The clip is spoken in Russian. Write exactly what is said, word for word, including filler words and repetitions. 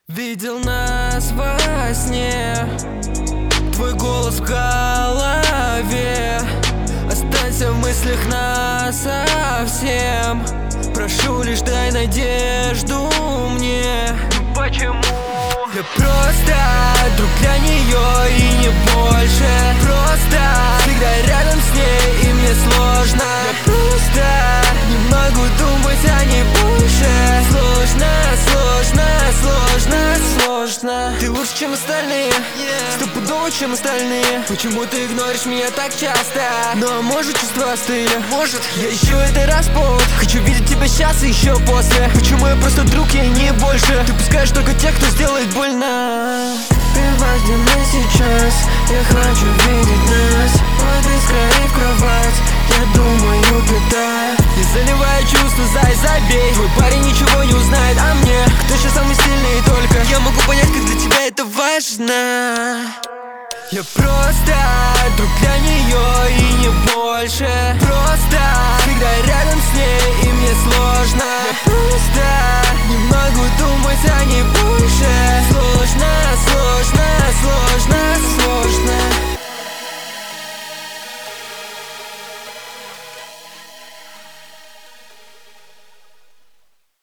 Видел нас во сне, твой голос в голове. Останься в мыслях насовсем. Прошу, лишь дай надежду мне. Ну почему? Я просто друг для нее и не больше. Просто всегда рядом с ней и мне сложно. Я просто не могу думать о ней больше. Сложно, сложно, сложно, сложно. Ты лучше, чем остальные, yeah. Стопудово, чем остальные. Почему ты игноришь меня так часто? Ну а может чувства остыли? Может, я ищу это раз повод. Хочу видеть тебя сейчас и еще после. Почему я просто друг, я не больше? Ты пускаешь только тех, кто сделает больно. Прибавь, где мы сейчас. Я хочу видеть нас. Вот скорее в кровать. Я думаю, беда. Не заливай чувства, зай, забей. Твой парень ничего не узнает о мне. Кто сейчас самый сильный, только я могу понять, как для тебя это важно. Я просто друг для нее